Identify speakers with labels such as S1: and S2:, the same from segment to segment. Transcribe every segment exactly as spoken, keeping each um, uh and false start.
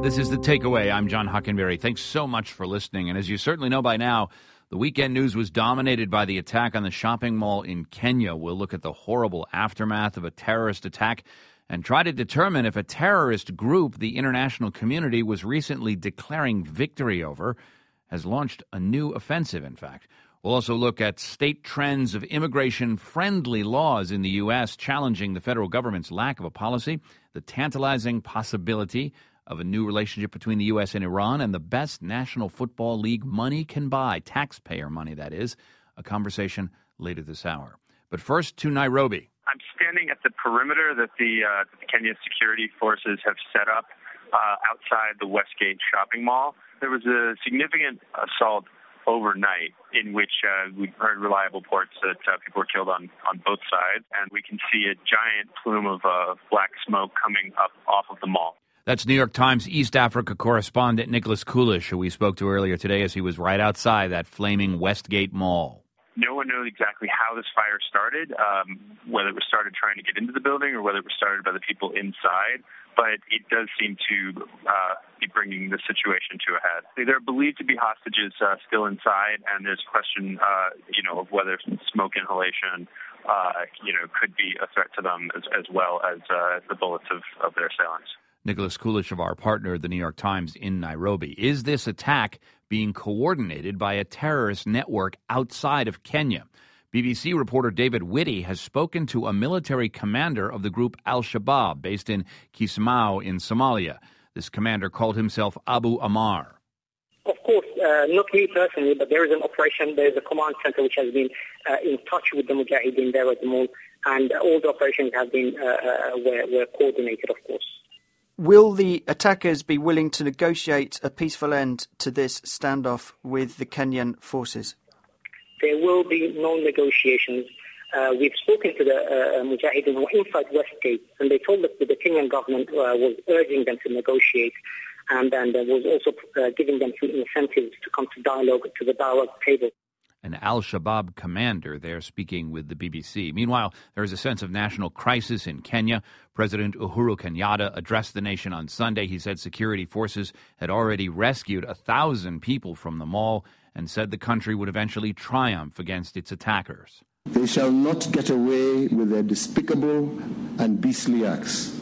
S1: This is The Takeaway. I'm John Hockenberry. Thanks so much for listening. And as you certainly know by now, the weekend news was dominated by the attack on the shopping mall in Kenya. We'll look at the horrible aftermath of a terrorist attack and try to determine if a terrorist group the international community was recently declaring victory over has launched a new offensive, in fact. We'll also look at state trends of immigration-friendly laws in the U S challenging the federal government's lack of a policy, the tantalizing possibility of a new relationship between the U S and Iran, and the best National Football League money can buy, taxpayer money, that is, a conversation later this hour. But first, to Nairobi.
S2: I'm standing at the perimeter that the, uh, that the Kenya security forces have set up uh, outside the Westgate shopping mall. There was a significant assault overnight in which uh, we heard reliable reports that uh, people were killed on, on both sides, and we can see a giant plume of uh, black smoke coming up off of the mall.
S1: That's New York Times East Africa correspondent Nicholas Coolish, who we spoke to earlier today as he was right outside that flaming Westgate Mall.
S2: No one knows exactly how this fire started, um, whether it was started trying to get into the building or whether it was started by the people inside, but it does seem to uh, be bringing the situation to a head. There are believed to be hostages uh, still inside, and there's a question, uh, you know, of whether smoke inhalation, uh, you know, could be a threat to them as, as well as uh, the bullets of, of their assailants.
S1: Nicholas Coolish of our partner, the New York Times in Nairobi. Is this attack being coordinated by a terrorist network outside of Kenya? B B C reporter David Whitty has spoken to a military commander of the group Al-Shabaab based in Kismayo in Somalia. This commander called himself Abu Ammar.
S3: Of course, uh, not me personally, but there is an operation, there is a command center which has been uh, in touch with the Mujahideen there at the mall, and all the operations have been uh, uh, were, were coordinated, of course.
S4: Will the attackers be willing to negotiate a peaceful end to this standoff with the Kenyan forces?
S3: There will be no negotiations. Uh, we've spoken to the uh, Mujahideen who are inside Westgate, and they told us that the Kenyan government uh, was urging them to negotiate, and, and uh, was also uh, giving them some incentives to come to dialogue, to the dialogue table.
S1: An Al-Shabaab commander there speaking with the B B C. Meanwhile, there is a sense of national crisis in Kenya. President Uhuru Kenyatta addressed the nation on Sunday. He said security forces had already rescued a thousand people from the mall and said the country would eventually triumph against its attackers.
S5: They shall not get away with their despicable and beastly acts.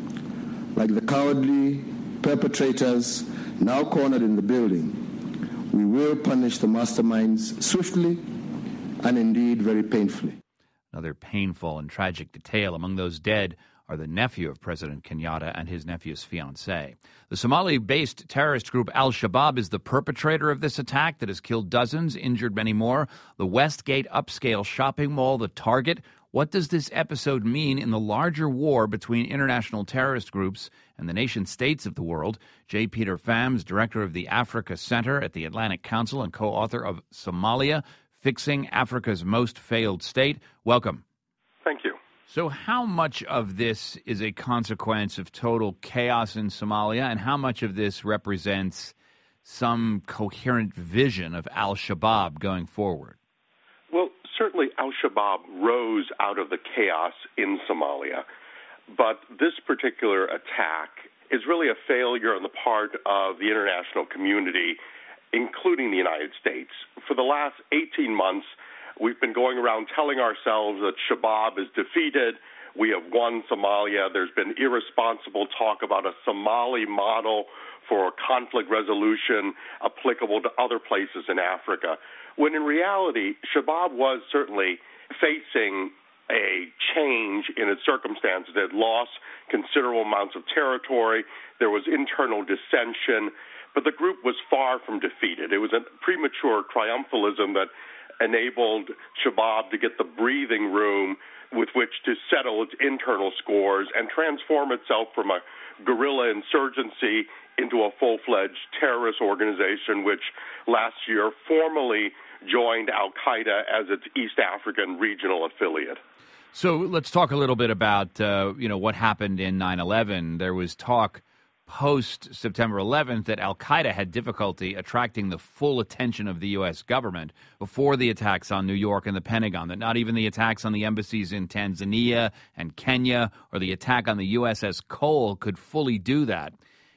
S5: Like the cowardly perpetrators now cornered in the building, we will punish the masterminds swiftly and indeed very painfully.
S1: Another painful and tragic detail. Among those dead are the nephew of President Kenyatta and his nephew's fiancée. The Somali-based terrorist group Al-Shabaab is the perpetrator of this attack that has killed dozens, injured many more. The Westgate upscale shopping mall, the target. What does this episode mean in the larger war between international terrorist groups and the nation-states of the world? J. Peter Phams, director of the Africa Center at the Atlantic Council and co-author of Somalia, Fixing Africa's Most Failed State. Welcome.
S6: Thank you.
S1: So how much of this is a consequence of total chaos in Somalia, and how much of this represents some coherent vision of Al-Shabaab going forward?
S6: Well, certainly Al-Shabaab rose out of the chaos in Somalia, but this particular attack is really a failure on the part of the international community, including the United States. For the last eighteen months, we've been going around telling ourselves that Shabaab is defeated, we have won Somalia. There's been irresponsible talk about a Somali model for conflict resolution applicable to other places in Africa, when in reality, Shabaab was certainly facing a change in its circumstances. It had lost considerable amounts of territory. There was internal dissension, but the group was far from defeated. It was a premature triumphalism that enabled Shabaab to get the breathing room with which to settle its internal scores and transform itself from a guerrilla insurgency into a full-fledged terrorist organization, which last year formally joined Al-Qaeda as its East African regional affiliate.
S1: So let's talk a little bit about, uh, you know, what happened in nine eleven. There was talk post-September eleventh that Al-Qaeda had difficulty attracting the full attention of the U S government before the attacks on New York and the Pentagon, that not even the attacks on the embassies in Tanzania and Kenya or the attack on the U S S Cole could fully do that.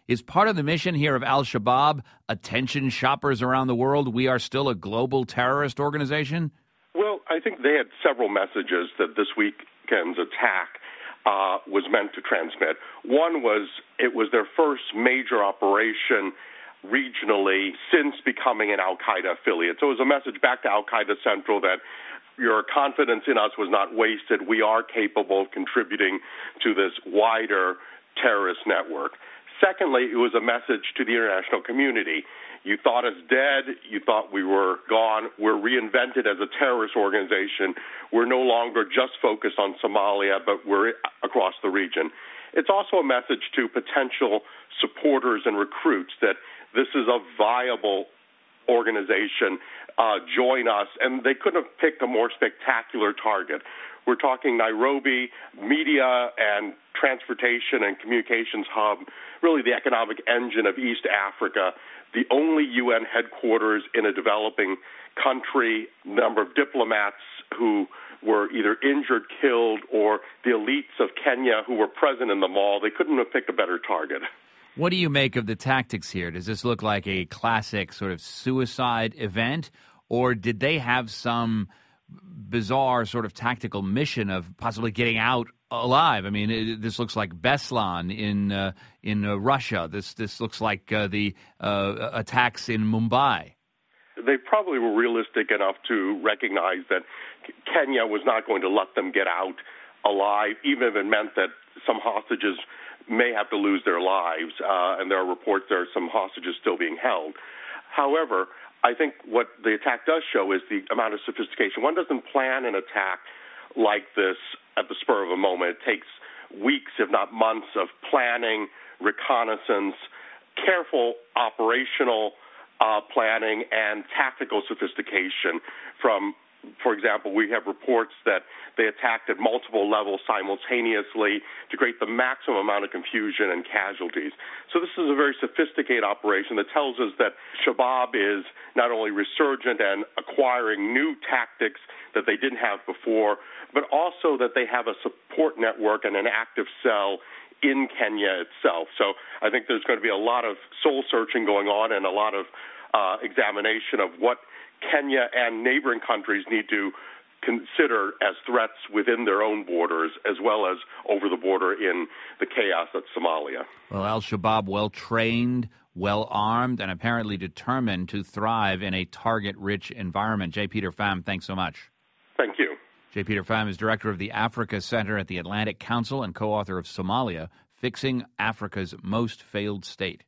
S1: Is part of the mission here of al-Shabaab, attention shoppers around the world, we are still a global terrorist organization?
S6: Well, I think they had several messages that this weekend's attack uh, was meant to transmit. One was it was their first major operation regionally since becoming an al-Qaeda affiliate. So it was a message back to al-Qaeda Central that your confidence in us was not wasted. We are capable of contributing to this wider terrorist network. Secondly, it was a message to the international community. You thought us dead. You thought we were gone. We're reinvented as a terrorist organization. We're no longer just focused on Somalia, but we're across the region. It's also a message to potential supporters and recruits that this is a viable organization. Uh, join us. And they couldn't have picked a more spectacular target. We're talking Nairobi, media and transportation and communications hub, really the economic engine of East Africa, the only U N headquarters in a developing country, number of diplomats who were either injured, killed, or the elites of Kenya who were present in the mall. They couldn't have picked a better target.
S1: What do you make of the tactics here? Does this look like a classic sort of suicide event, or did they have some bizarre sort of tactical mission of possibly getting out alive? I mean, it, this looks like Beslan in uh, in uh, Russia. This this looks like uh, the uh, attacks in Mumbai.
S6: They probably were realistic enough to recognize that Kenya was not going to let them get out alive, even if it meant that some hostages may have to lose their lives, uh, and there are reports there are some hostages still being held. However, I think what the attack does show is the amount of sophistication. One doesn't plan an attack like this at the spur of a moment. It takes weeks, if not months, of planning, reconnaissance, careful operational uh, planning, and tactical sophistication from For example, we have reports that they attacked at multiple levels simultaneously to create the maximum amount of confusion and casualties. So this is a very sophisticated operation that tells us that Shabaab is not only resurgent and acquiring new tactics that they didn't have before, but also that they have a support network and an active cell in Kenya itself. So I think there's going to be a lot of soul-searching going on and a lot of uh, examination of what Kenya and neighboring countries need to consider as threats within their own borders, as well as over the border in the chaos at Somalia.
S1: Well, al-Shabaab, well-trained, well-armed, and apparently determined to thrive in a target-rich environment. J. Peter Pham, thanks so much.
S6: Thank you.
S1: J. Peter Pham is director of the Africa Center at the Atlantic Council and co-author of Somalia, Fixing Africa's Most Failed State.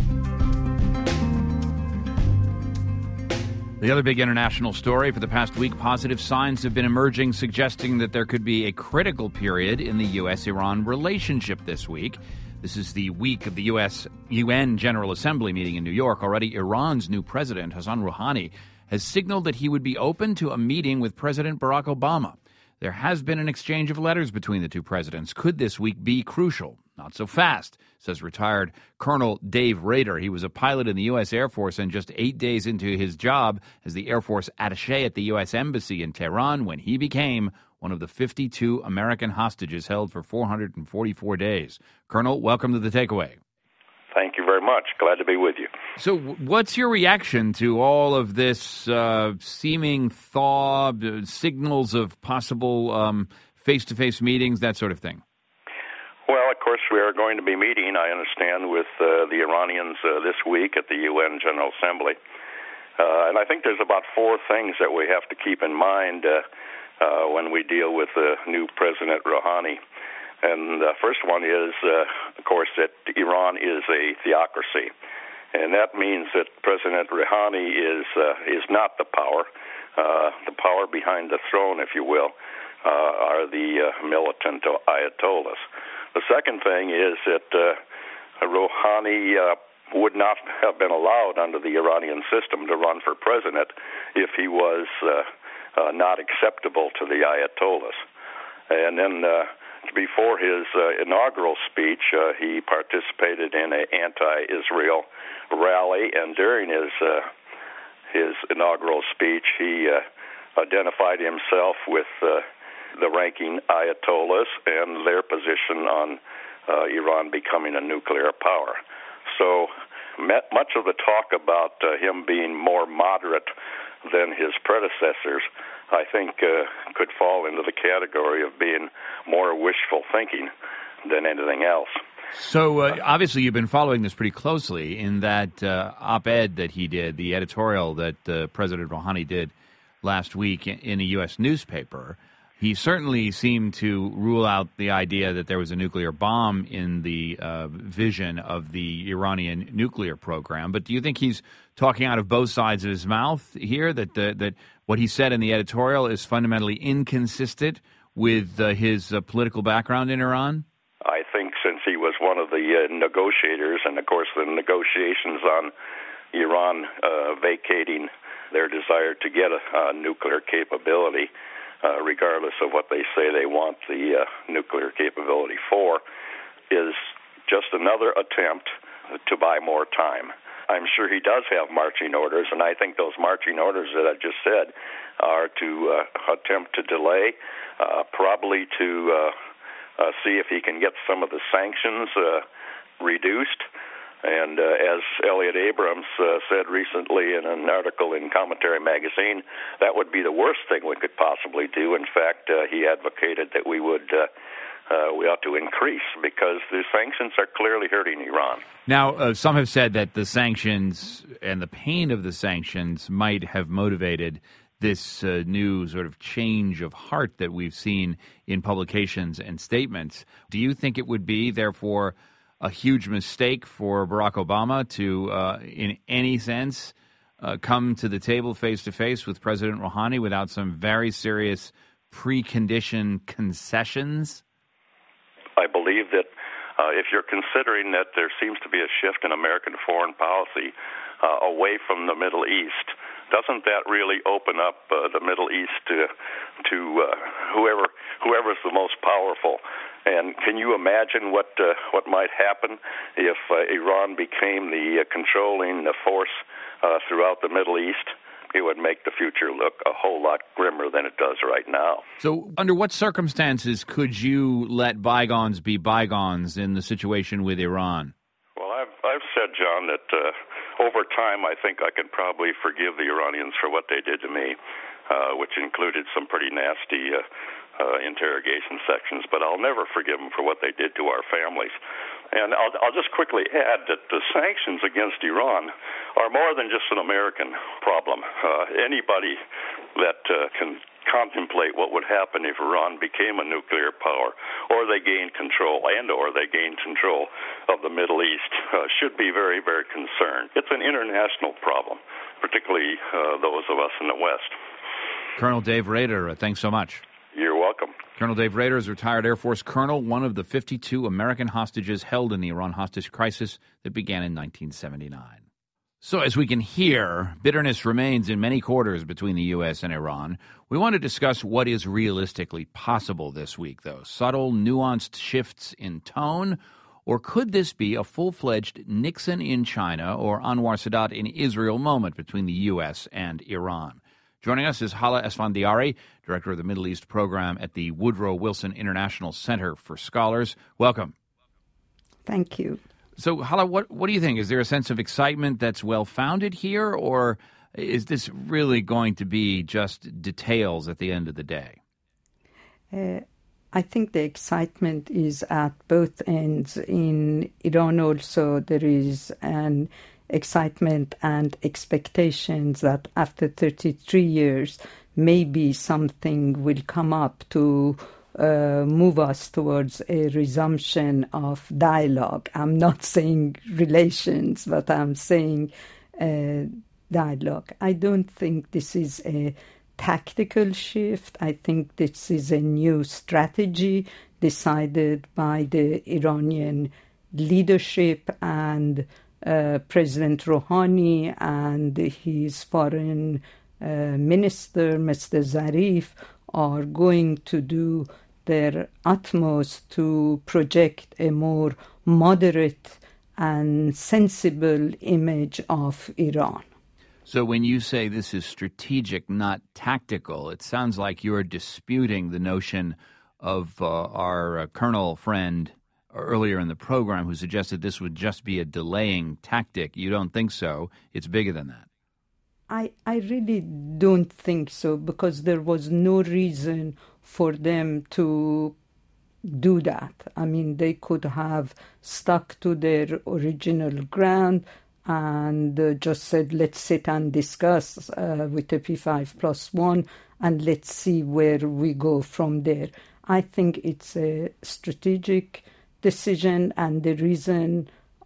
S1: The other big international story for the past week, positive signs have been emerging suggesting that there could be a critical period in the U S Iran relationship this week. This is the week of the U S U N General Assembly meeting in New York. Already, Iran's new president, Hassan Rouhani, has signaled that he would be open to a meeting with President Barack Obama. There has been an exchange of letters between the two presidents. Could this week be crucial? Not so fast, says retired Colonel Dave Rader. He was a pilot in the U S Air Force and just eight days into his job as the Air Force attaché at the U S Embassy in Tehran when he became one of the fifty-two American hostages held for four hundred forty-four days. Colonel, welcome to The Takeaway.
S7: Thank you very much. Glad to be with you.
S1: So what's your reaction to all of this uh, seeming thaw, uh, signals of possible um, face-to-face meetings, that sort of thing?
S7: Well, of course, we are going to be meeting, I understand, with uh, the Iranians uh, this week at the U N General Assembly. Uh, and I think there's about four things that we have to keep in mind uh, uh, when we deal with the uh, new President Rouhani. And the first one is, uh, of course, that Iran is a theocracy. And that means that President Rouhani is uh, is not the power. Uh, the power behind the throne, if you will, uh, are the uh, militant ayatollahs. The second thing is that uh, Rouhani uh, would not have been allowed under the Iranian system to run for president if he was uh, uh, not acceptable to the ayatollahs. And then uh, before his uh, inaugural speech, uh, he participated in an anti-Israel rally, and during his uh, his inaugural speech, he uh, identified himself with uh, the ranking ayatollahs and their position on uh, Iran becoming a nuclear power. So much of the talk about uh, him being more moderate than his predecessors, I think, uh, could fall into the category of being more wishful thinking than anything else.
S1: So uh, obviously you've been following this pretty closely in that uh, op-ed that he did, the editorial that uh, President Rouhani did last week in a U S newspaper. He certainly seemed to rule out the idea that there was a nuclear bomb in the uh, vision of the Iranian nuclear program. But do you think he's talking out of both sides of his mouth here, that uh, that what he said in the editorial is fundamentally inconsistent with uh, his uh, political background in Iran?
S7: I think since he was one of the uh, negotiators, and of course the negotiations on Iran uh, vacating their desire to get a, a nuclear capability, Uh, regardless of what they say they want the uh, nuclear capability for, is just another attempt to buy more time. I'm sure he does have marching orders, and I think those marching orders that I just said are to uh, attempt to delay, uh, probably to uh, uh, see if he can get some of the sanctions uh, reduced. And uh, as Elliot Abrams uh, said recently in an article in Commentary Magazine, that would be the worst thing we could possibly do. In fact, uh, he advocated that we would uh, uh, we ought to increase, because the sanctions are clearly hurting Iran.
S1: Now, uh, some have said that the sanctions and the pain of the sanctions might have motivated this uh, new sort of change of heart that we've seen in publications and statements. Do you think it would be, therefore, a huge mistake for Barack Obama to, uh, in any sense, uh, come to the table face-to-face with President Rouhani without some very serious preconditioned concessions?
S7: I believe that uh, if you're considering that there seems to be a shift in American foreign policy uh, away from the Middle East, doesn't that really open up uh, the Middle East to, to uh, whoever whoever's the most powerful? And can you imagine what uh, what might happen if uh, Iran became the uh, controlling uh, force uh, throughout the Middle East? It would make the future look a whole lot grimmer than it does right now.
S1: So under what circumstances could you let bygones be bygones in the situation with Iran?
S7: Well, I've, I've said, John, that uh, over time I think I can probably forgive the Iranians for what they did to me, uh, which included some pretty nasty uh, Uh, interrogation sections, but I'll never forgive them for what they did to our families. And I'll, I'll just quickly add that the sanctions against Iran are more than just an American problem. Uh, anybody that uh, can contemplate what would happen if Iran became a nuclear power, or they gained control, and or they gained control of the Middle East, uh, should be very, very concerned. It's an international problem, particularly uh, those of us in the West.
S1: Colonel Dave Rader, uh, thanks so much.
S7: You're welcome.
S1: Colonel Dave Rader is a retired Air Force colonel, one of the fifty-two American hostages held in the Iran hostage crisis that began in nineteen seventy-nine. So as we can hear, bitterness remains in many quarters between the U S and Iran. We want to discuss what is realistically possible this week, though. Subtle, nuanced shifts in tone, or could this be a full-fledged Nixon in China or Anwar Sadat in Israel moment between the U S and Iran? Joining us is Hala Esfandiari, Director of the Middle East Program at the Woodrow Wilson International Center for Scholars. Welcome.
S8: Thank you.
S1: So, Hala, what, what do you think? Is there a sense of excitement that's well-founded here, or is this really going to be just details at the end of the day?
S8: Uh, I think the excitement is at both ends. In Iran also, there is an excitement and expectations that after thirty-three years, maybe something will come up to uh, move us towards a resumption of dialogue. I'm not saying relations, but I'm saying uh, dialogue. I don't think this is a tactical shift. I think this is a new strategy decided by the Iranian leadership, and Uh, President Rouhani and his foreign uh, minister, Mister Zarif, are going to do their utmost to project a more moderate and sensible image of Iran.
S1: So when you say this is strategic, not tactical, it sounds like you're disputing the notion of uh, our uh, colonel friend earlier in the program who suggested this would just be a delaying tactic. You don't think so? It's bigger than that.
S8: I, I really don't think so, because there was no reason for them to do that. I mean, they could have stuck to their original ground and uh, just said, let's sit and discuss uh, with the P five plus one, and let's see where we go from there. I think it's a strategic decision, and the reason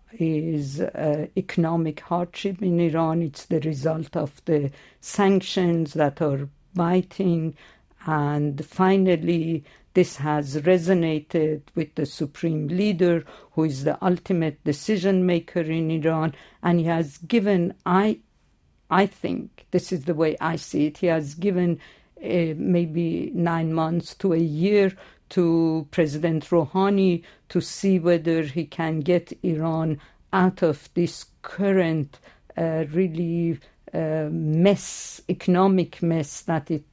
S8: is uh, economic hardship in Iran. It's the result of the sanctions that are biting, and finally this has resonated with the supreme leader, who is the ultimate decision maker in Iran, and he has given, I, I think, this is the way I see it, he has given uh, maybe nine months to a year to President Rouhani to see whether he can get Iran out of this current uh, really uh, mess, economic mess that it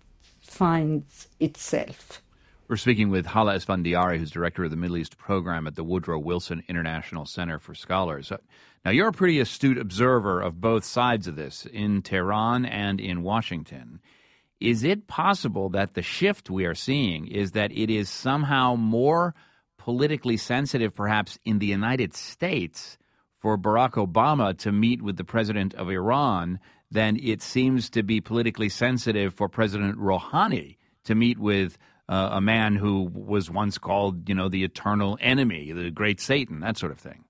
S8: finds itself.
S1: We're speaking with Hala Esfandiari, who's director of the Middle East program at the Woodrow Wilson International Center for Scholars. Now, you're a pretty astute observer of both sides of this, in Tehran and in Washington. Is it possible that the shift we are seeing is that it is somehow more politically sensitive, perhaps in the United States, for Barack Obama to meet with the president of Iran than it seems to be politically sensitive for President Rouhani to meet with uh, a man who was once called, you know, the eternal enemy, the great Satan, that sort of thing?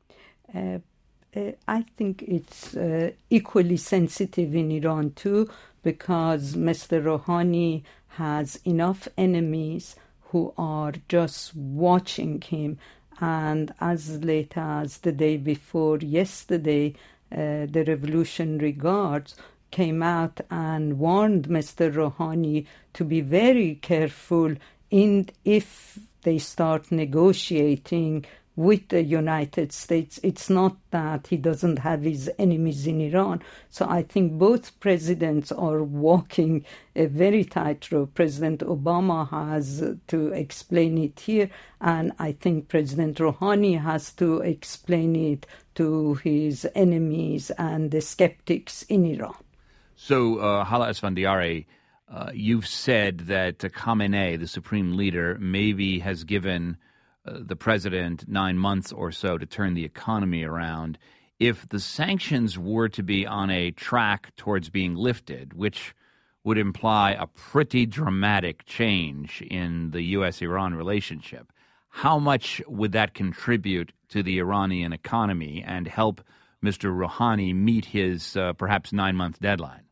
S8: Uh, uh, I think it's uh, equally sensitive in Iran too, because Mister Rouhani has enough enemies who are just watching him. And as late as the day before yesterday, uh, the Revolutionary Guards came out and warned Mister Rouhani to be very careful in if they start negotiating with the United States. It's not that he doesn't have his enemies in Iran. So I think both presidents are walking a very tightrope. President Obama has to explain it here, and I think President Rouhani has to explain it to his enemies and the skeptics in Iran.
S1: So, uh, Hala Esfandiari, uh, you've said that Khamenei, the supreme leader, maybe has given uh, the president nine months or so to turn the economy around. If the sanctions were to be on a track towards being lifted, which would imply a pretty dramatic change in the U S Iran relationship, how much would that contribute to the Iranian economy and help Mister Rouhani meet his uh, perhaps nine-month deadline?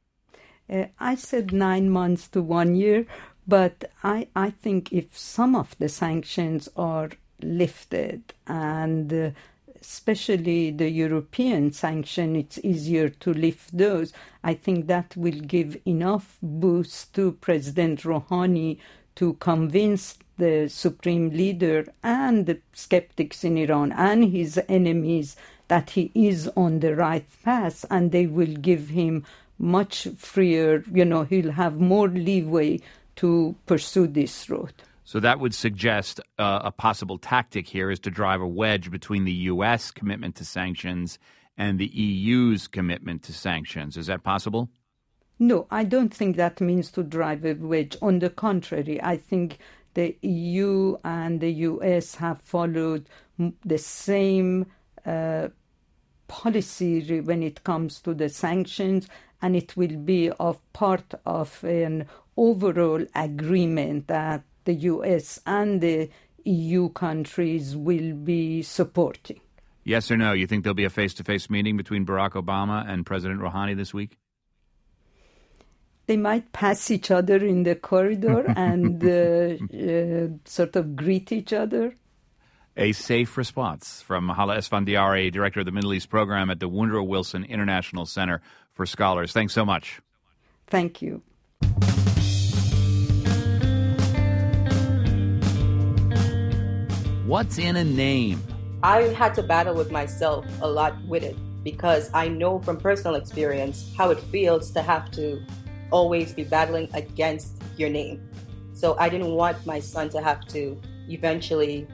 S8: Uh, I said nine months to one year, but I, I think if some of the sanctions are lifted, and uh, especially the European sanction, it's easier to lift those, I think that will give enough boost to President Rouhani to convince the supreme leader and the skeptics in Iran and his enemies that he is on the right path, and they will give him much freer, you know, he'll have more leeway to pursue this route.
S1: So that would suggest uh, a possible tactic here is to drive a wedge between the U S commitment to sanctions and the E U's commitment to sanctions. Is that possible?
S8: No, I don't think that means to drive a wedge. On the contrary, I think the E U and the U S have followed the same uh, policy when it comes to the sanctions, and it will be of part of an overall agreement that the U S and the E U countries will be supporting.
S1: Yes or no? You think there'll be a face-to-face meeting between Barack Obama and President Rouhani this week?
S8: They might pass each other in the corridor and uh, uh, sort of greet each other.
S1: A safe response from Hala Esfandiari, director of the Middle East program at the Woodrow Wilson International Center for Scholars. Thanks so much.
S8: Thank you.
S1: What's in a name?
S9: I had to battle with myself a lot with it, because I know from personal experience how it feels to have to always be battling against your name. So I didn't want my son to have to eventually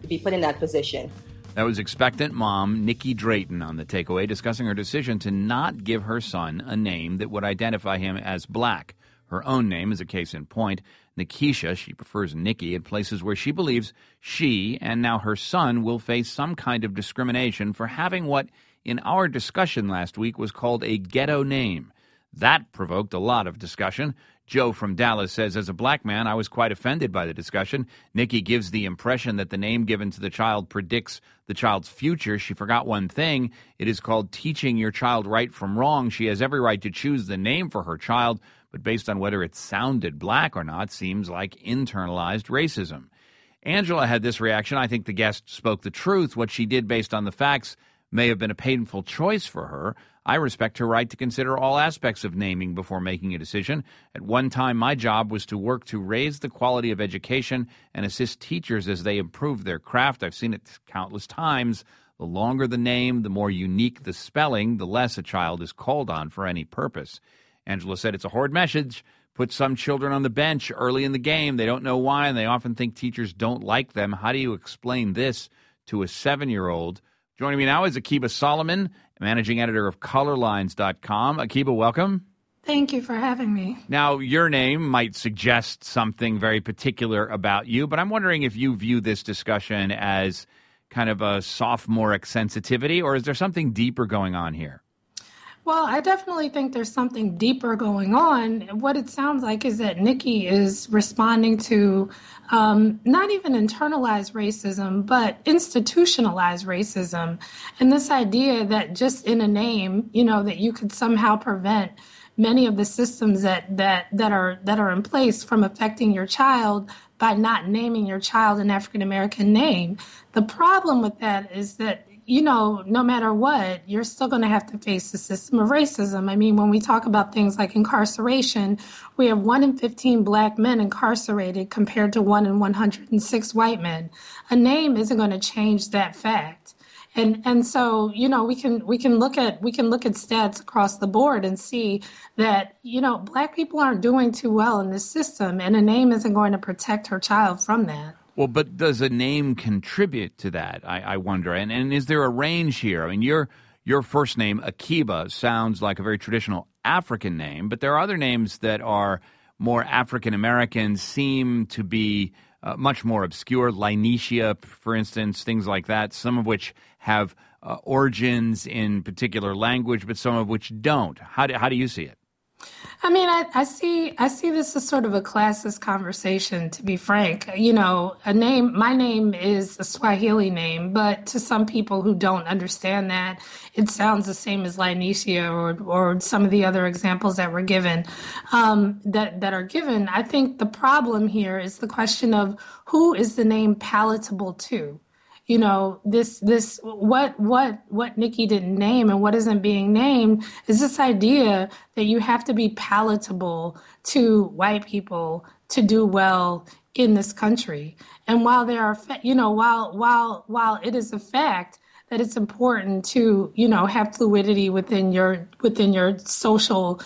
S9: be put in that position.
S1: That was expectant mom Nikki Drayton on The Takeaway, discussing her decision to not give her son a name that would identify him as black. Her own name is a case in point. Nikisha, she prefers Nikki, in places where she believes she and now her son will face some kind of discrimination for having what, in our discussion last week, was called a ghetto name. That provoked a lot of discussion. Joe from Dallas says, as a black man, I was quite offended by the discussion. Nikki gives the impression that the name given to the child predicts the child's future. She forgot one thing. It is called teaching your child right from wrong. She has every right to choose the name for her child, but based on whether it sounded black or not, seems like internalized racism. Angela had this reaction. I think the guest spoke the truth. What she did based on the facts may have been a painful choice for her. I respect her right to consider all aspects of naming before making a decision. At one time, my job was to work to raise the quality of education and assist teachers as they improve their craft. I've seen it countless times. The longer the name, the more unique the spelling, the less a child is called on for any purpose. Angela said it's a horrid message. Put some children on the bench early in the game. They don't know why, and they often think teachers don't like them. How do you explain this to a seven-year-old? Joining me now is Akiba Solomon, managing editor of color lines dot com. Akiba, welcome.
S10: Thank you for having me.
S1: Now, your name might suggest something very particular about you, but I'm wondering if you view this discussion as kind of a sophomoric sensitivity, or is there something deeper going on here?
S10: Well, I definitely think there's something deeper going on. What it sounds like is that Nikki is responding to um, not even internalized racism, but institutionalized racism. And this idea that just in a name, you know, that you could somehow prevent many of the systems that, that, that are that are in place from affecting your child by not naming your child an African-American name. The problem with that is that, you know, no matter what, you're still going to have to face the system of racism. I mean, when we talk about things like incarceration, we have one in fifteen black men incarcerated compared to one in one hundred six white men. A name isn't going to change that fact. And and so, you know, we can we can look at we can look at stats across the board and see that, you know, black people aren't doing too well in this system, and a name isn't going to protect her child from that.
S1: Well, but does a name contribute to that, I, I wonder? And and is there a range here? I mean, your your first name, Akiba, sounds like a very traditional African name, but there are other names that are more African-American, seem to be uh, much more obscure. Linetia, for instance, things like that, some of which have uh, origins in particular language, but some of which don't. How do, how do you see it?
S10: I mean, I, I see I see this as sort of a classist conversation, to be frank. You know, a name, my name is a Swahili name, but to some people who don't understand that, it sounds the same as Linetia or or some of the other examples that were given, um, that, that are given. I think the problem here is the question of who is the name palatable to? You know, this, this, what, what, what Nikki didn't name and what isn't being named is this idea that you have to be palatable to white people to do well in this country. And while there are, you know, while, while, while it is a fact that it's important to, you know, have fluidity within your, within your social,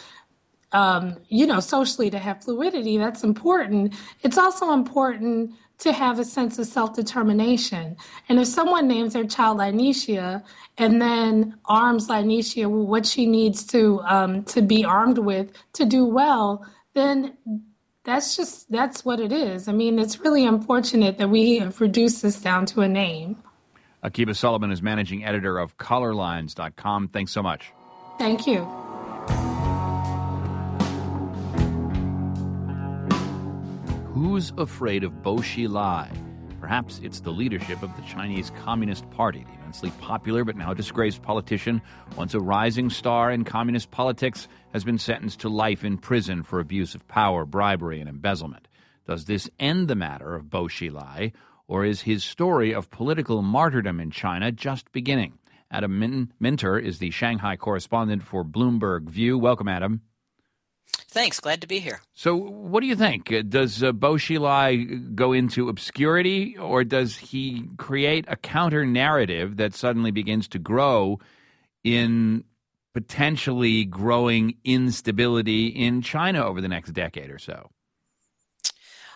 S10: um, you know, socially to have fluidity, that's important. It's also important to have a sense of self-determination. And if someone names their child Linetia and then arms Linetia with what she needs to um, to be armed with to do well, then that's just, that's what it is. I mean, it's really unfortunate that we have reduced this down to a name.
S1: Akiba Solomon is managing editor of color lines dot com. Thanks so much.
S10: Thank you.
S1: Who's afraid of Bo Xilai? Perhaps it's the leadership of the Chinese Communist Party. The immensely popular but now disgraced politician, once a rising star in communist politics, has been sentenced to life in prison for abuse of power, bribery, and embezzlement. Does this end the matter of Bo Xilai, or is his story of political martyrdom in China just beginning? Adam Min- Minter is the Shanghai correspondent for Bloomberg View. Welcome, Adam.
S11: Thanks. Glad to be here.
S1: So what do you think? Does uh, Bo Xilai go into obscurity, or does he create a counter-narrative that suddenly begins to grow in potentially growing instability in China over the next decade or so?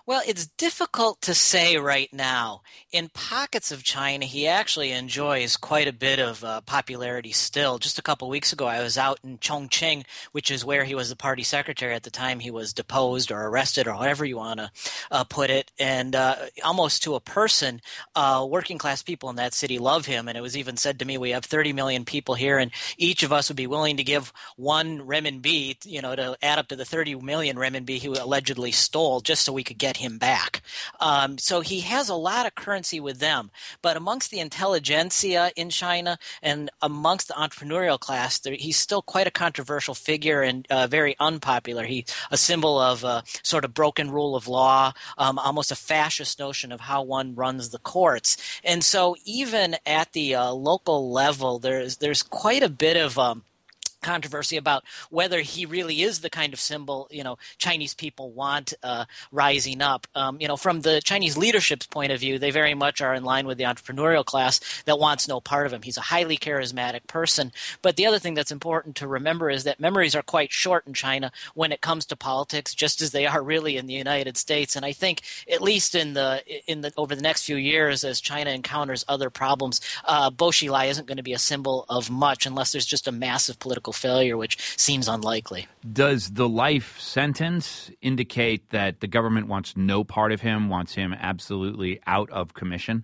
S11: Well, it's difficult to say right now. In pockets of China, he actually enjoys quite a bit of uh, popularity still. Just a couple weeks ago, I was out in Chongqing, which is where he was the party secretary at the time he was deposed or arrested or however you want to uh, put it. And uh, almost to a person, uh, working class people in that city love him. And it was even said to me, we have thirty million people here, and each of us would be willing to give one renminbi, you know, to add up to the thirty million renminbi he allegedly stole just so we could get him back. Um, so he has a lot of currency with them. But amongst the intelligentsia in China and amongst the entrepreneurial class, there, he's still quite a controversial figure and uh, very unpopular. He's a symbol of a sort of broken rule of law, um, almost a fascist notion of how one runs the courts. And so even at the uh, local level, there's, there's quite a bit of um, controversy about whether he really is the kind of symbol, you know, Chinese people want uh, rising up. Um, you know, from the Chinese leadership's point of view, they very much are in line with the entrepreneurial class that wants no part of him. He's a highly charismatic person. But the other thing that's important to remember is that memories are quite short in China when it comes to politics, just as they are really in the United States. And I think at least in the in the over the next few years, as China encounters other problems, uh, Bo Xilai isn't going to be a symbol of much unless there's just a massive political failure, which seems unlikely.
S1: Does the life sentence indicate that the government wants no part of him, wants him absolutely out of commission?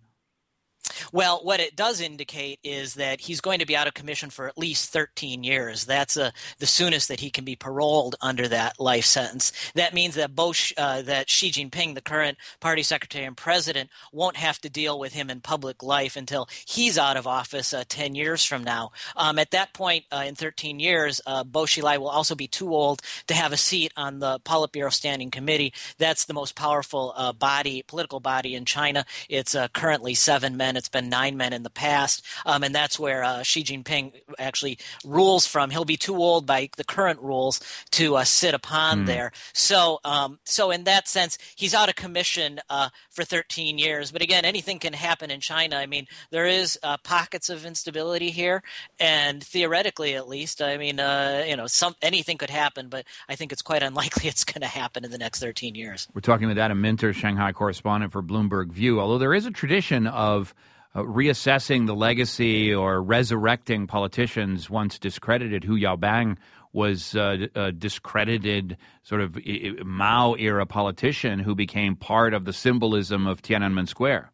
S11: Well, what it does indicate is that he's going to be out of commission for at least thirteen years. That's uh, the soonest that he can be paroled under that life sentence. That means that both uh, that Xi Jinping, the current party secretary and president, won't have to deal with him in public life until he's out of office uh, ten years from now. Um, at that point, uh, in thirteen years, uh, Bo Xilai will also be too old to have a seat on the Politburo Standing Committee. That's the most powerful uh, body, political body in China. It's uh, currently seven men. It's been nine men in the past, um, and that's where uh, Xi Jinping actually rules from. He'll be too old by the current rules to uh, sit upon mm. there. So, um, so in that sense, he's out of commission uh, for thirteen years. But again, anything can happen in China. I mean, there is uh, pockets of instability here, and theoretically, at least, I mean, uh, you know, some anything could happen. But I think it's quite unlikely it's going to happen in the next thirteen years.
S1: We're talking with Adam Minter, Shanghai correspondent for Bloomberg View. Although there is a tradition of Uh, reassessing the legacy or resurrecting politicians once discredited. Hu Yaobang was uh, a discredited sort of Mao-era politician who became part of the symbolism of Tiananmen Square.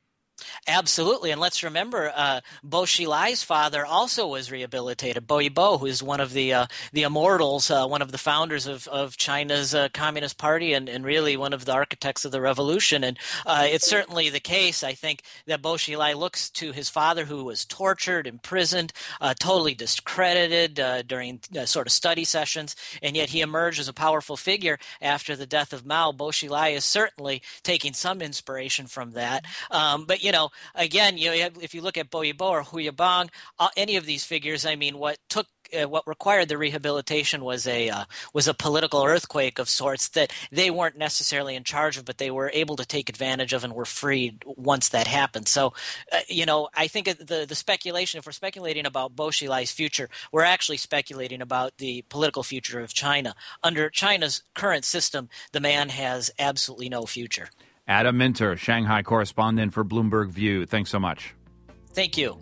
S11: Absolutely, and let's remember, uh, Bo Xilai's father also was rehabilitated. Bo Yibo, who is one of the uh, the immortals, uh, one of the founders of of China's uh, Communist Party, and, and really one of the architects of the revolution. And uh, it's certainly the case, I think, that Bo Xilai looks to his father, who was tortured, imprisoned, uh, totally discredited uh, during uh, sort of study sessions, and yet he emerged as a powerful figure after the death of Mao. Bo Xilai is certainly taking some inspiration from that, um, but you know, again, you know, if you look at Bo Yibo or Hu Yaobang, uh, any of these figures, I mean, what took, uh, what required the rehabilitation was a uh, was a political earthquake of sorts that they weren't necessarily in charge of, but they were able to take advantage of and were freed once that happened. So, uh, you know, I think the the speculation, if we're speculating about Bo Xilai's future, we're actually speculating about the political future of China. Under China's current system, the man has absolutely no future.
S1: Adam Minter, Shanghai correspondent for Bloomberg View. Thanks so much.
S11: Thank you.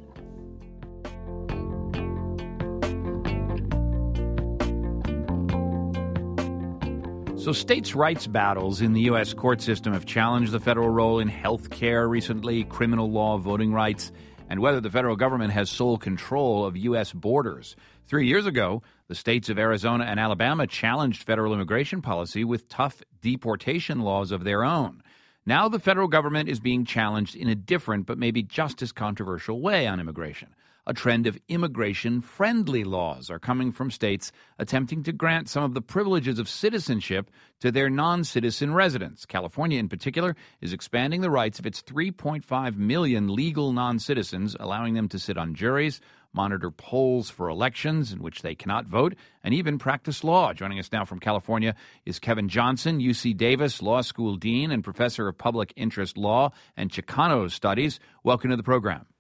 S1: So states' rights battles in the U S court system have challenged the federal role in health care recently, criminal law, voting rights, and whether the federal government has sole control of U S borders. Three years ago, the states of Arizona and Alabama challenged federal immigration policy with tough deportation laws of their own. Now the federal government is being challenged in a different but maybe just as controversial way on immigration. A trend of immigration-friendly laws are coming from states attempting to grant some of the privileges of citizenship to their non-citizen residents. California, in particular, is expanding the rights of its three point five million legal non-citizens, allowing them to sit on juries, monitor polls for elections in which they cannot vote, and even practice law. Joining us now from California is Kevin Johnson, U C Davis Law School Dean and Professor of Public Interest Law and Chicano Studies. Welcome to the program.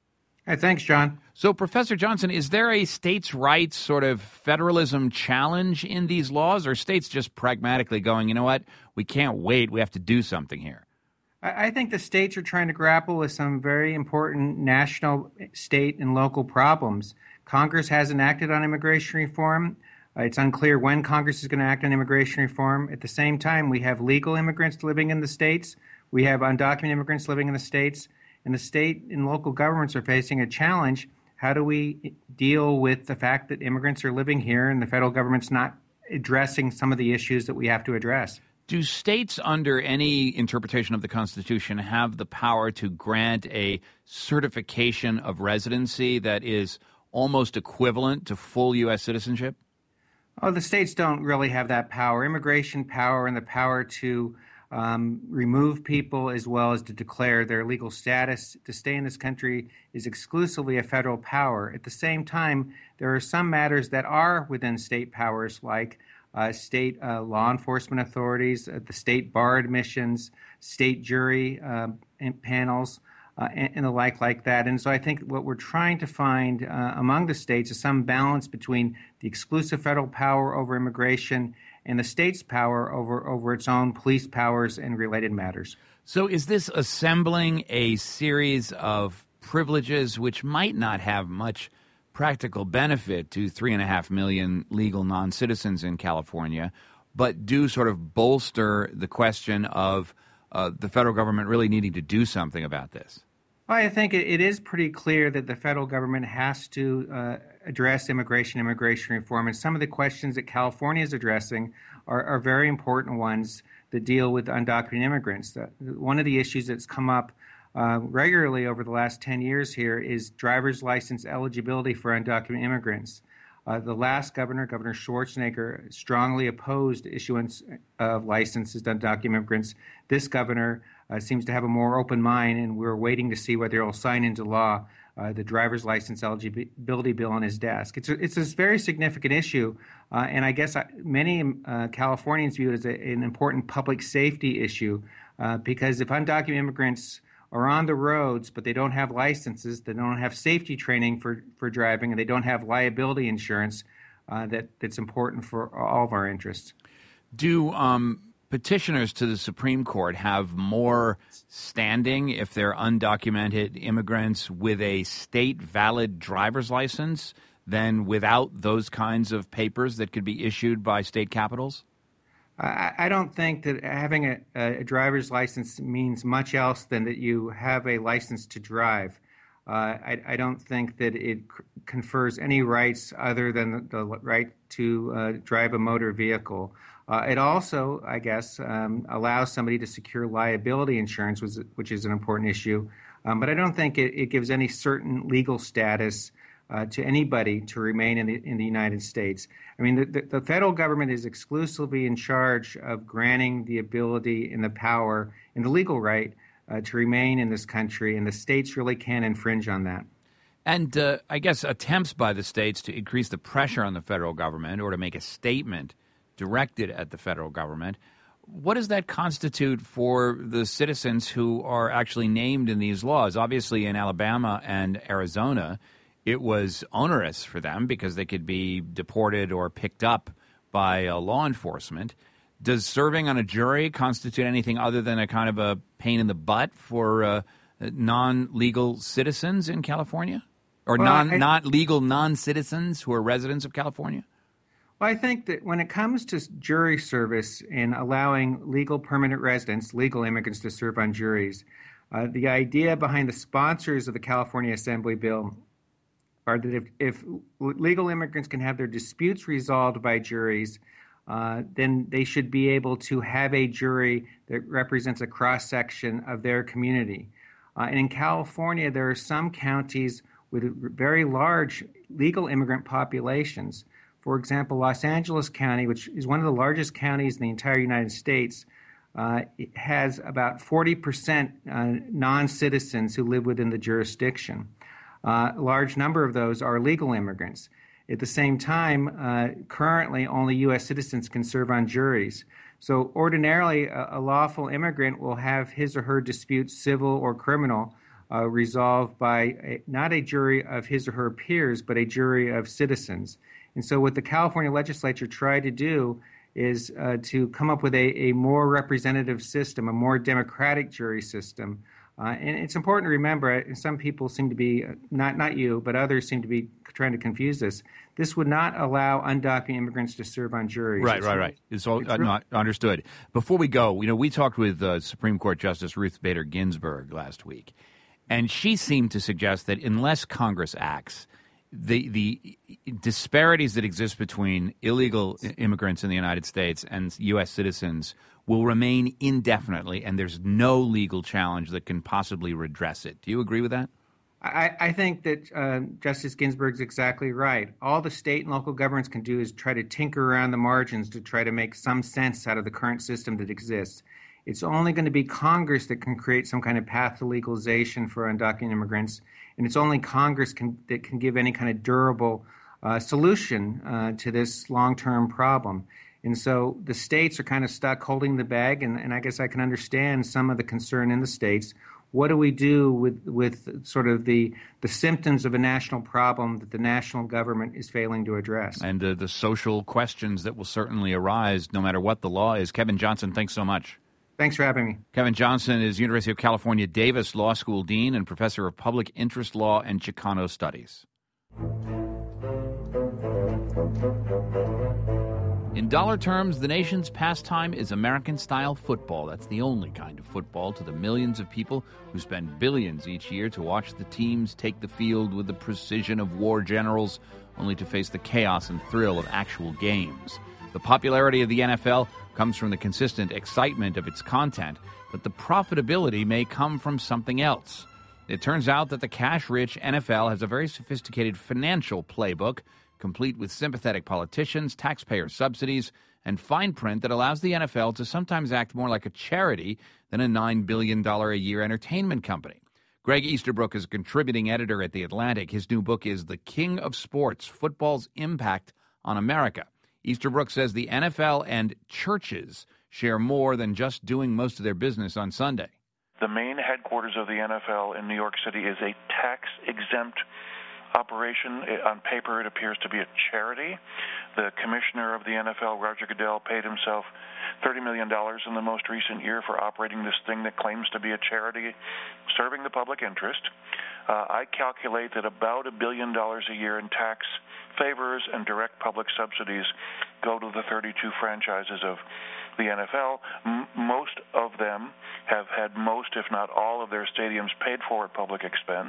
S12: Hey, thanks, John.
S1: So, Professor Johnson, is there a states' rights sort of federalism challenge in these laws, or states just pragmatically going, you know what, we can't wait, we have to do something here?
S12: I think the states are trying to grapple with some very important national, state, and local problems. Congress hasn't acted on immigration reform. Uh, it's unclear when Congress is going to act on immigration reform. At the same time, we have legal immigrants living in the states. We have undocumented immigrants living in the states. And the state and local governments are facing a challenge. How do we deal with the fact that immigrants are living here and the federal government's not addressing some of the issues that we have to address?
S1: Do states, under any interpretation of the Constitution, have the power to grant a certification of residency that is almost equivalent to full U S citizenship?
S12: Oh, the states don't really have that power. Immigration power and the power to Um, remove people as well as to declare their legal status to stay in this country is exclusively a federal power. At the same time, there are some matters that are within state powers, like uh, state uh, law enforcement authorities, uh, the state bar admissions, state jury uh, panels, uh, and, and the like like that. And so I think what we're trying to find uh, among the states is some balance between the exclusive federal power over immigration and the state's power over, over its own police powers and related matters.
S1: So is this assembling a series of privileges which might not have much practical benefit to three and a half million legal non-citizens in California, but do sort of bolster the question of uh, the federal government really needing to do something about this?
S12: Well, I think it, it is pretty clear that the federal government has to uh, address immigration, immigration reform. And some of the questions that California is addressing are, are very important ones that deal with undocumented immigrants. The, one of the issues that's come up uh, regularly over the last ten years here is driver's license eligibility for undocumented immigrants. Uh, the last governor, Governor Schwarzenegger, strongly opposed issuance of licenses to undocumented immigrants. This governor uh, seems to have a more open mind, and we're waiting to see whether he'll sign into law uh, the driver's license eligibility bill on his desk. It's a, it's a very significant issue, uh, and I guess I, many uh, Californians view it as a, an important public safety issue uh, because if undocumented immigrants are on the roads, but they don't have licenses, they don't have safety training for, for driving, and they don't have liability insurance, uh, that, that's important for all of our interests.
S1: Do um, petitioners to the Supreme Court have more standing if they're undocumented immigrants with a state valid driver's license than without those kinds of papers that could be issued by state capitals?
S12: I don't think that having a, a driver's license means much else than that you have a license to drive. Uh, I, I don't think that it confers any rights other than the, the right to uh, drive a motor vehicle. Uh, it also, I guess, um, allows somebody to secure liability insurance, which, which is an important issue. Um, but I don't think it, it gives any certain legal status Uh, to anybody to remain in the in the United States. I mean, the, the, the federal government is exclusively in charge of granting the ability and the power and the legal right uh, to remain in this country, and the states really can't infringe on that.
S1: And uh, I guess attempts by the states to increase the pressure on the federal government or to make a statement directed at the federal government, what does that constitute for the citizens who are actually named in these laws? Obviously, in Alabama and Arizona, it was onerous for them because they could be deported or picked up by uh, law enforcement. Does serving on a jury constitute anything other than a kind of a pain in the butt for uh, non-legal citizens in California? Or
S12: well,
S1: non,
S12: I,
S1: not legal non-citizens who are residents of California?
S12: Well, I think that when it comes to jury service and allowing legal permanent residents, legal immigrants to serve on juries, uh, the idea behind the sponsors of the California Assembly bill are that if, if legal immigrants can have their disputes resolved by juries, uh, then they should be able to have a jury that represents a cross-section of their community. Uh, and in California, there are some counties with very large legal immigrant populations. For example, Los Angeles County, which is one of the largest counties in the entire United States, uh, has about forty percent uh, non-citizens who live within the jurisdiction. Uh, a large number of those are legal immigrants. At the same time, uh, currently only U S citizens can serve on juries. So ordinarily, a, a lawful immigrant will have his or her disputes, civil or criminal, uh, resolved by a, not a jury of his or her peers, but a jury of citizens. And so what the California legislature tried to do is uh, to come up with a, a more representative system, a more democratic jury system. Uh, and it's important to remember, and some people seem to be, not not you, but others seem to be trying to confuse this. This would not allow undocumented immigrants to serve on juries.
S1: Right,
S12: it's
S1: right,
S12: really,
S1: right. It's all
S12: it's
S1: uh,
S12: really,
S1: not understood. Before we go, you know, we talked with uh, Supreme Court Justice Ruth Bader Ginsburg last week, and she seemed to suggest that unless Congress acts, the the disparities that exist between illegal immigrants in the United States and U S citizens will remain indefinitely, and there's no legal challenge that can possibly redress it. Do you agree with that?
S12: I, I think that uh, Justice Ginsburg's exactly right. All the state and local governments can do is try to tinker around the margins to try to make some sense out of the current system that exists. It's only going to be Congress that can create some kind of path to legalization for undocumented immigrants, and it's only Congress can, that can give any kind of durable uh, solution uh, to this long-term problem. And so the states are kind of stuck holding the bag, and, and I guess I can understand some of the concern in the states. What do we do with with sort of the the symptoms of a national problem that the national government is failing to address?
S1: And uh, the social questions that will certainly arise no matter what the law is. Kevin Johnson, thanks so much.
S12: Thanks for having me.
S1: Kevin Johnson is University of California Davis Law School Dean and Professor of Public Interest Law and Chicano Studies. In dollar terms, the nation's pastime is American-style football. That's the only kind of football to the millions of people who spend billions each year to watch the teams take the field with the precision of war generals, only to face the chaos and thrill of actual games. The popularity of the N F L comes from the consistent excitement of its content, but the profitability may come from something else. It turns out that the cash-rich N F L has a very sophisticated financial playbook, complete with sympathetic politicians, taxpayer subsidies, and fine print that allows the N F L to sometimes act more like a charity than a nine billion dollars a year entertainment company. Greg Easterbrook is a contributing editor at The Atlantic. His new book is The King of Sports, Football's Impact on America. Easterbrook says the N F L and churches share more than just doing most of their business on Sunday.
S13: The main headquarters of the N F L in New York City is a tax-exempt operation. On paper, it appears to be a charity. The commissioner of the N F L, Roger Goodell, paid himself thirty million dollars in the most recent year for operating this thing that claims to be a charity serving the public interest. Uh, I calculate that about a billion dollars a year in tax favors and direct public subsidies go to the thirty-two franchises of the N F L. M- most of them have had most, if not all, of their stadiums paid for at public expense.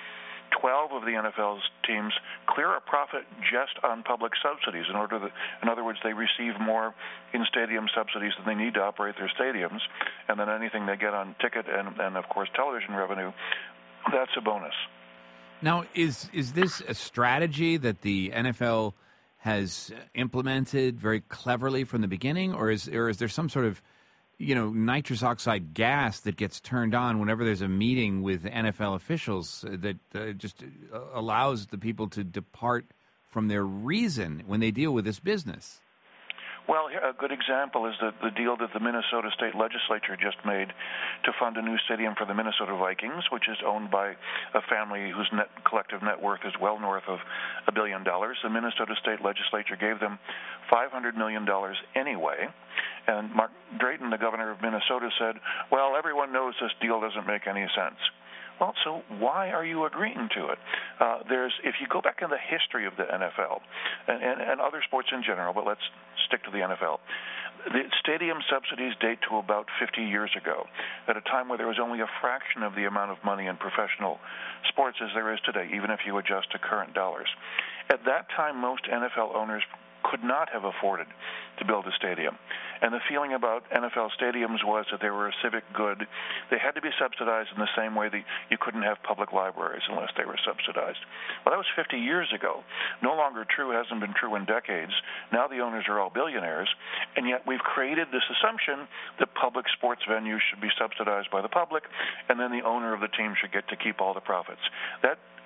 S13: twelve of the N F L's teams clear a profit just on public subsidies. In order, to, in other words, they receive more in-stadium subsidies than they need to operate their stadiums, and then anything they get on ticket and, and of course, television revenue, that's a bonus.
S1: Now, is is this a strategy that the N F L has implemented very cleverly from the beginning, or is or is there some sort of, you know, nitrous oxide gas that gets turned on whenever there's a meeting with N F L officials that uh, just allows the people to depart from their reason when they deal with this business?
S13: Well, a good example is the, the deal that the Minnesota State Legislature just made to fund a new stadium for the Minnesota Vikings, which is owned by a family whose net collective net worth is well north of a billion dollars. The Minnesota State Legislature gave them five hundred million dollars anyway. And Mark Drayton, the governor of Minnesota, said, well, everyone knows this deal doesn't make any sense. Well, so why are you agreeing to it? Uh, there's, if you go back in the history of the N F L and, and, and other sports in general, but let's stick to the N F L, the stadium subsidies date to about fifty years ago, at a time where there was only a fraction of the amount of money in professional sports as there is today, even if you adjust to current dollars. At that time, most N F L owners could not have afforded to build a stadium. And the feeling about N F L stadiums was that they were a civic good. They had to be subsidized in the same way that you couldn't have public libraries unless they were subsidized. Well, that was fifty years ago. No longer true, hasn't been true in decades. Now the owners are all billionaires, and yet we've created this assumption that public sports venues should be subsidized by the public, and then the owner of the team should get to keep all the profits. That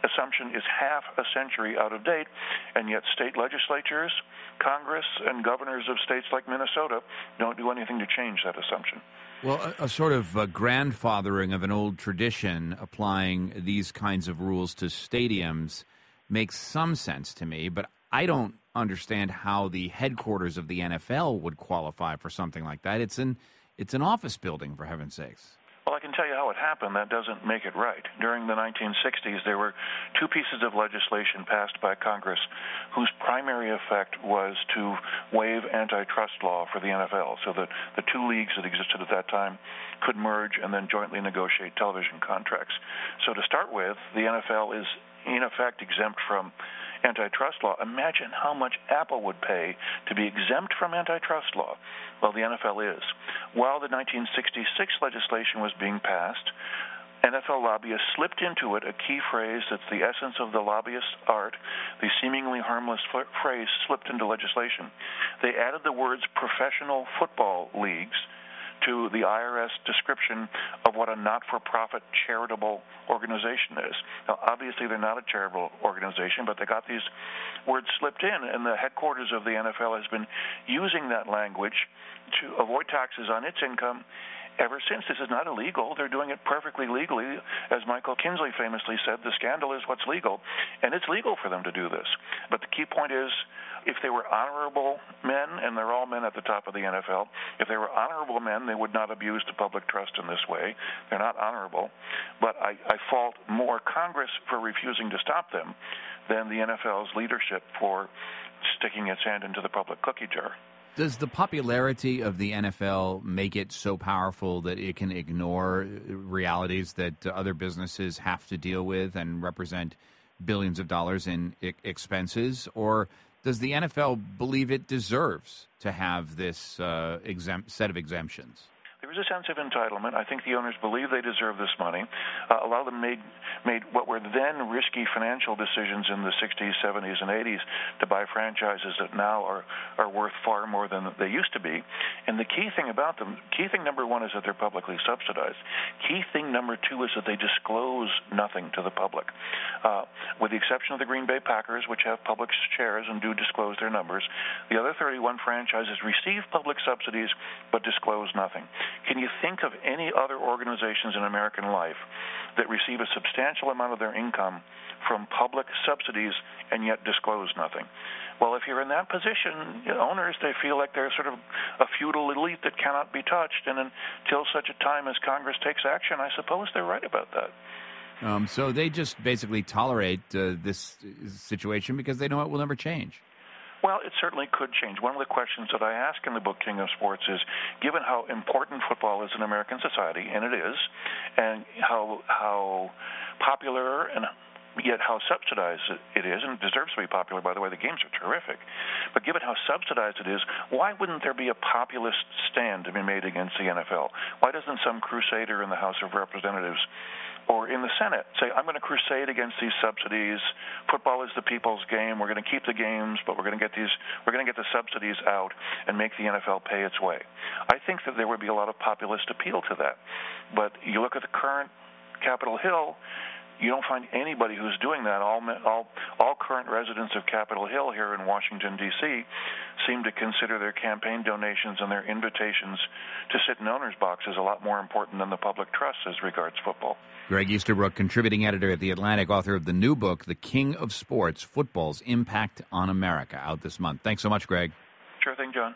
S13: assumption is half a century out of date, and yet state legislatures, Congress, and governors of states like Minnesota don't do anything to change that assumption.
S1: Well, a, a sort of a grandfathering of an old tradition applying these kinds of rules to stadiums makes some sense to me, but I don't understand how the headquarters of the N F L would qualify for something like that. It's an it's an office building, for heaven's sakes.
S13: Well, I can tell you how it happened. That doesn't make it right. During the nineteen sixties, there were two pieces of legislation passed by Congress whose primary effect was to waive antitrust law for the N F L, so that the two leagues that existed at that time could merge and then jointly negotiate television contracts. So to start with, the N F L is in effect exempt from antitrust law. Imagine how much Apple would pay to be exempt from antitrust law. Well, the N F L is. While the nineteen sixty-six legislation was being passed, N F L lobbyists slipped into it a key phrase that's the essence of the lobbyist art. The seemingly harmless f- phrase slipped into legislation. They added the words professional football leagues to the I R S description of what a not-for-profit charitable organization is. Now, obviously, they're not a charitable organization, but they got these words slipped in, and the headquarters of the N F L has been using that language to avoid taxes on its income ever since. This is not illegal. They're doing it perfectly legally. As Michael Kinsley famously said, the scandal is what's legal, and it's legal for them to do this. But the key point is, if they were honorable men, and they're all men at the top of the N F L, if they were honorable men, they would not abuse the public trust in this way. They're not honorable. But I, I fault more Congress for refusing to stop them than the N F L's leadership for sticking its hand into the public cookie jar.
S1: Does the popularity of the N F L make it so powerful that it can ignore realities that other businesses have to deal with and represent billions of dollars in I- expenses? Or does the N F L believe it deserves to have this uh, exempt set of exemptions?
S13: There is a sense of entitlement. I think the owners believe they deserve this money. Uh, a lot of them made made what were then risky financial decisions in the sixties, seventies, and eighties to buy franchises that now are, are worth far more than they used to be. And the key thing about them, key thing number one is that they're publicly subsidized. Key thing number two is that they disclose nothing to the public. Uh, with the exception of the Green Bay Packers, which have public shares and do disclose their numbers, the other thirty-one franchises receive public subsidies but disclose nothing. Can you think of any other organizations in American life that receive a substantial amount of their income from public subsidies and yet disclose nothing? Well, if you're in that position, you know, owners, they feel like they're sort of a feudal elite that cannot be touched, and until such a time as Congress takes action, I suppose they're right about that.
S1: Um, so they just basically tolerate uh, this situation because they know it will never change.
S13: Well, it certainly could change. One of the questions that I ask in the book King of Sports is, given how important football is in American society, and it is, and how how popular and yet how subsidized it is, and it deserves to be popular, by the way, the games are terrific, but given how subsidized it is, why wouldn't there be a populist stand to be made against the N F L? Why doesn't some crusader in the House of Representatives or in the Senate say, I'm going to crusade against these subsidies. Football is the people's game. We're going to keep the games, but we're going to get these, we're going to get the subsidies out and make the N F L pay its way. I think that there would be a lot of populist appeal to that. But you look at the current Capitol Hill, you don't find anybody who's doing that. All, all, all current residents of Capitol Hill here in Washington, D C seem to consider their campaign donations and their invitations to sit in owners' boxes a lot more important than the public trust as regards football.
S1: Greg Easterbrook, contributing editor at The Atlantic, author of the new book, The King of Sports, Football's Impact on America, out this month. Thanks so much, Greg.
S13: Sure thing, John.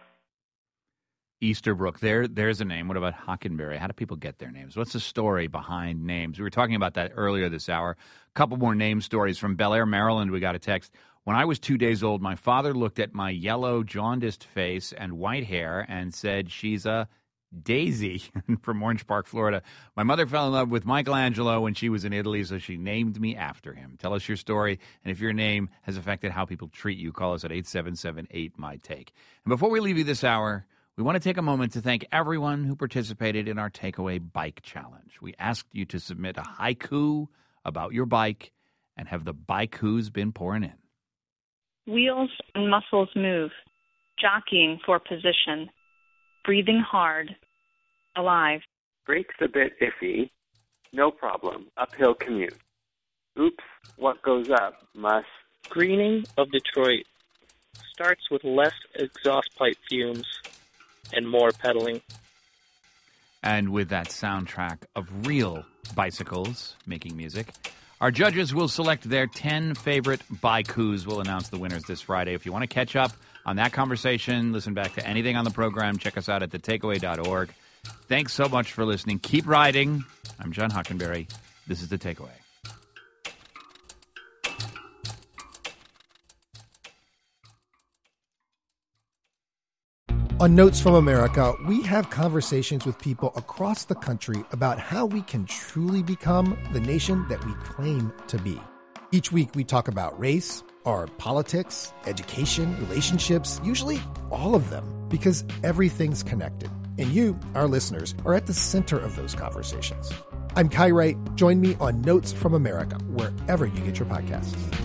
S1: Easterbrook, there, there's a name. What about Hockenberry? How do people get their names? What's the story behind names? We were talking about that earlier this hour. A couple more name stories from Bel Air, Maryland. We got a text. When I was two days old, my father looked at my yellow, jaundiced face and white hair and said, she's a Daisy from Orange Park, Florida. My mother fell in love with Michelangelo when she was in Italy, so she named me after him. Tell us your story, and if your name has affected how people treat you, call us at eight seven seven eight, M Y take. And before we leave you this hour, we want to take a moment to thank everyone who participated in our Takeaway Bike Challenge. We asked you to submit a haiku about your bike, and have the bike-who's been pouring in.
S14: Wheels and muscles move, jockeying for position, breathing hard, alive.
S15: Brakes a bit iffy, no problem, uphill commute. Oops, what goes up must.
S16: Greening of Detroit starts with less exhaust pipe fumes and more pedaling.
S1: And with that soundtrack of real bicycles making music, our judges will select their ten favorite bikes. We'll announce the winners this Friday. If you want to catch up on that conversation, listen back to anything on the program, check us out at the takeaway dot org. Thanks so much for listening. Keep riding. I'm John Hockenberry. This is The Takeaway.
S17: On Notes from America, we have conversations with people across the country about how we can truly become the nation that we claim to be. Each week, we talk about race, our politics, education, relationships, usually all of them, because everything's connected. And you, our listeners, are at the center of those conversations. I'm Kai Wright. Join me on Notes from America, wherever you get your podcasts.